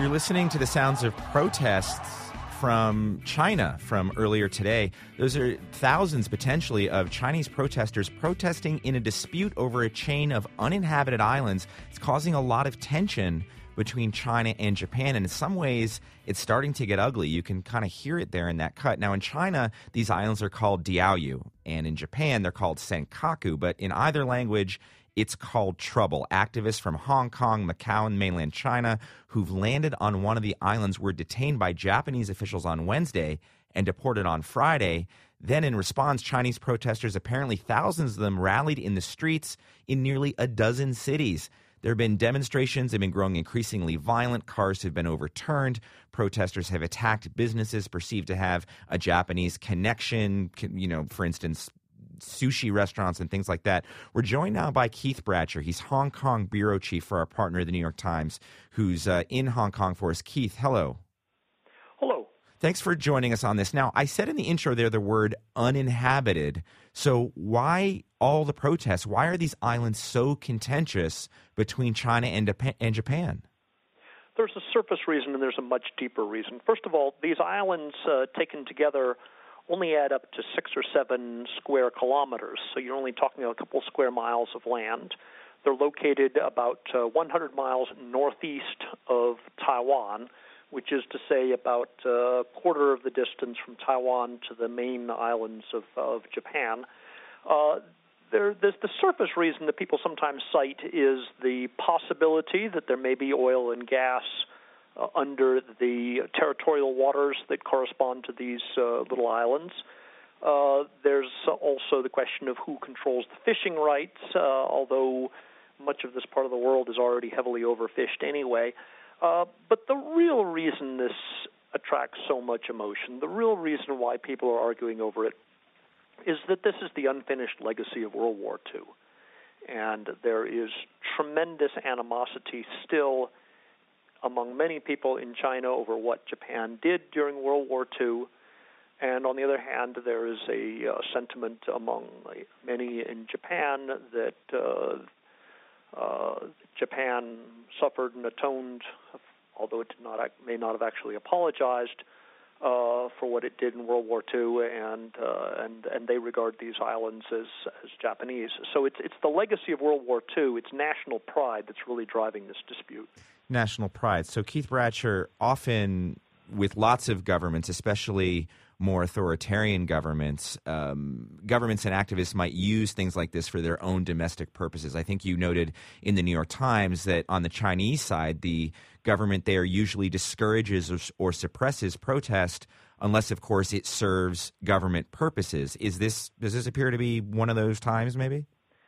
You're listening to the sounds of protests from China from earlier today. Those are thousands, potentially, of Chinese protesters protesting in a dispute over a chain of uninhabited islands. It's causing a lot of tension between China and Japan, and in some ways, it's starting to get ugly. You can kind of hear it there in that cut. Now, in China, these islands are called Diaoyu, and in Japan, they're called Senkaku, but in either language, it's called trouble. Activists from Hong Kong, Macau, and mainland China who've landed on one of the islands were detained by Japanese officials on Wednesday and deported on Friday. Then in response, Chinese protesters, apparently thousands of them, rallied in the streets in nearly a dozen cities. There have been demonstrations. They've been growing increasingly violent. Cars have been overturned. Protesters have attacked businesses perceived to have a Japanese connection, for instance, sushi restaurants and things like that. We're joined now by Keith Bratcher. He's Hong Kong bureau chief for our partner, the New York Times, who's in Hong Kong for us. Keith, hello. Hello. Thanks for joining us on this. Now, I said in the intro there the word uninhabited. So why all the protests? Why are these islands so contentious between China and Japan? There's a surface reason and there's a much deeper reason. First of all, these islands taken together only add up to 6 or 7 square kilometers, so you're only talking a couple square miles of land. They're located about 100 miles northeast of Taiwan, which is to say about a quarter of the distance from Taiwan to the main islands of Japan. There's the surface reason that people sometimes cite is the possibility that there may be oil and gas under the territorial waters that correspond to these little islands. There's also the question of who controls the fishing rights, although much of this part of the world is already heavily overfished anyway. But the real reason this attracts so much emotion, the real reason why people are arguing over it, is that this is the unfinished legacy of World War II. And there is tremendous animosity still among many people in China over what Japan did during World War II. And on the other hand, there is a sentiment among many in Japan that Japan suffered and atoned, although it may not have actually apologized for what it did in World War II, and they regard these islands as Japanese. So it's the legacy of World War II, it's national pride that's really driving this dispute. National pride. So Keith Bratcher, often with lots of governments, especially more authoritarian governments, governments and activists might use things like this for their own domestic purposes. I think you noted in the New York Times that on the Chinese side, the government there usually discourages or suppresses protest unless, of course, it serves government purposes. Does this appear to be one of those times, maybe?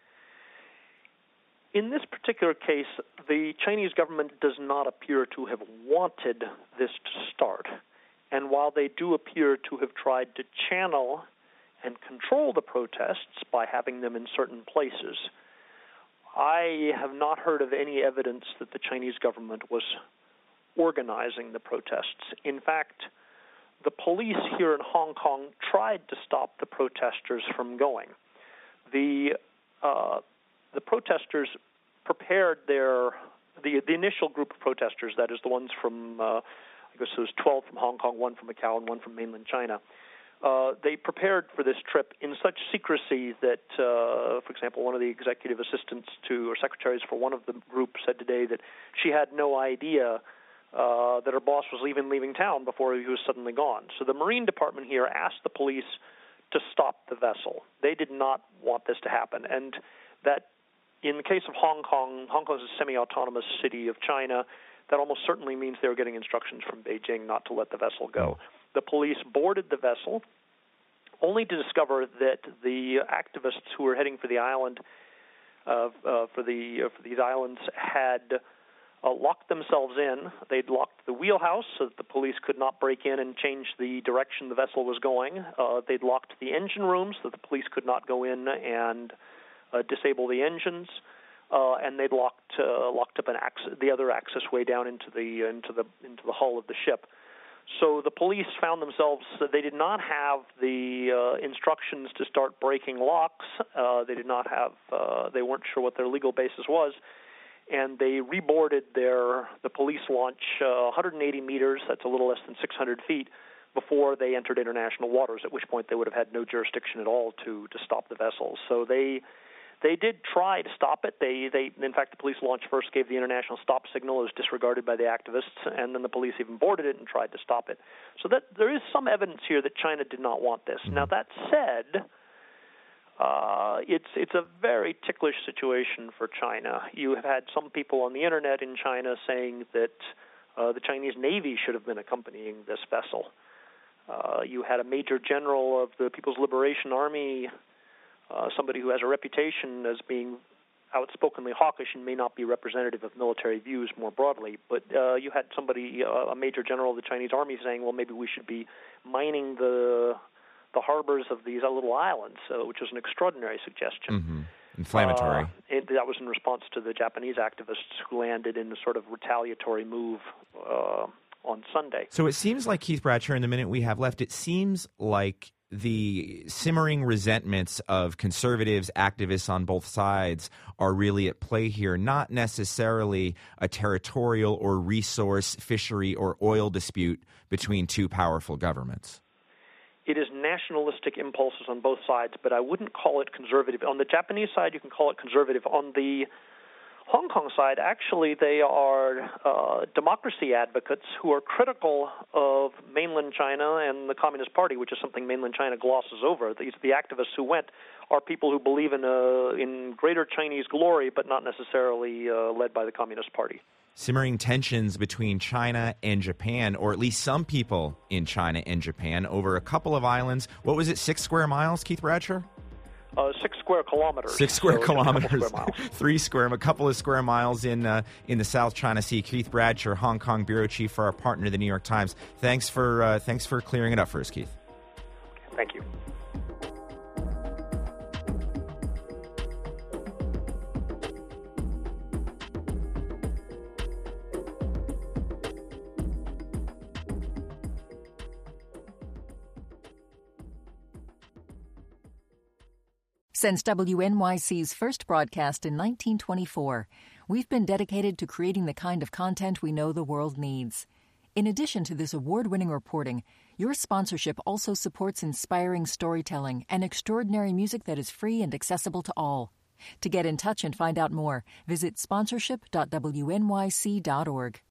In this particular case, the Chinese government does not appear to have wanted this to start. And while they do appear to have tried to channel and control the protests by having them in certain places, I have not heard of any evidence that the Chinese government was organizing the protests. In fact, the police here in Hong Kong tried to stop the protesters from going. The protesters prepared the initial group of protesters, that is the ones from, I guess it was 12 from Hong Kong, 1 from Macau, and 1 from mainland China. They prepared for this trip in such secrecy that, for example, one of the executive assistants to or secretaries for one of the group said today that she had no idea that her boss was leaving town before he was suddenly gone. So the Marine Department here asked the police to stop the vessel. They did not want this to happen, and that in the case of Hong Kong is a semi-autonomous city of China. That almost certainly means they were getting instructions from Beijing not to let the vessel go. The police boarded the vessel, only to discover that the activists who were heading for the island, for these islands, had locked themselves in. They'd locked the wheelhouse so that the police could not break in and change the direction the vessel was going. They'd locked the engine rooms so the police could not go in and disable the engines. And they'd locked up the other access way down into the hull of the ship. So the police found themselves, they did not have the instructions to start breaking locks. They weren't sure what their legal basis was. and they reboarded the police launch 180 meters, that's a little less than 600 feet, before they entered international waters, at which point they would have had no jurisdiction at all to stop the vessels. So they did try to stop it. In fact, the police launch first gave the international stop signal. It was disregarded by the activists, and then the police even boarded it and tried to stop it. So that there is some evidence here that China did not want this. Now, that said, it's a very ticklish situation for China. You have had some people on the internet in China saying that the Chinese Navy should have been accompanying this vessel. You had a major general of the People's Liberation Army, somebody who has a reputation as being outspokenly hawkish and may not be representative of military views more broadly, but you had somebody, a major general of the Chinese Army, saying, well, maybe we should be mining the harbors of these little islands, which is an extraordinary suggestion. Mm-hmm. Inflammatory. That was in response to the Japanese activists who landed in a sort of retaliatory move on Sunday. So it seems like, Keith Bradsher, in the minute we have left, it seems like the simmering resentments of conservatives, activists on both sides are really at play here, not necessarily a territorial or resource, fishery, or oil dispute between two powerful governments. It is nationalistic impulses on both sides, but I wouldn't call it conservative. On the Japanese side, you can call it conservative. On the Hong Kong side, actually, they are democracy advocates who are critical of mainland China and the Communist Party, which is something mainland China glosses over. The activists who went are people who believe in greater Chinese glory, but not necessarily led by the Communist Party. Simmering tensions between China and Japan, or at least some people in China and Japan, over a couple of islands. What was it, 6 square miles, Keith Bradsher? 6 square kilometers. 6 square kilometers. A couple of square miles in the South China Sea. Keith Bradsher, Hong Kong bureau chief for our partner, the New York Times. Thanks for clearing it up for us, Keith. Thank you. Since WNYC's first broadcast in 1924, we've been dedicated to creating the kind of content we know the world needs. In addition to this award-winning reporting, your sponsorship also supports inspiring storytelling and extraordinary music that is free and accessible to all. To get in touch and find out more, visit sponsorship.wnyc.org.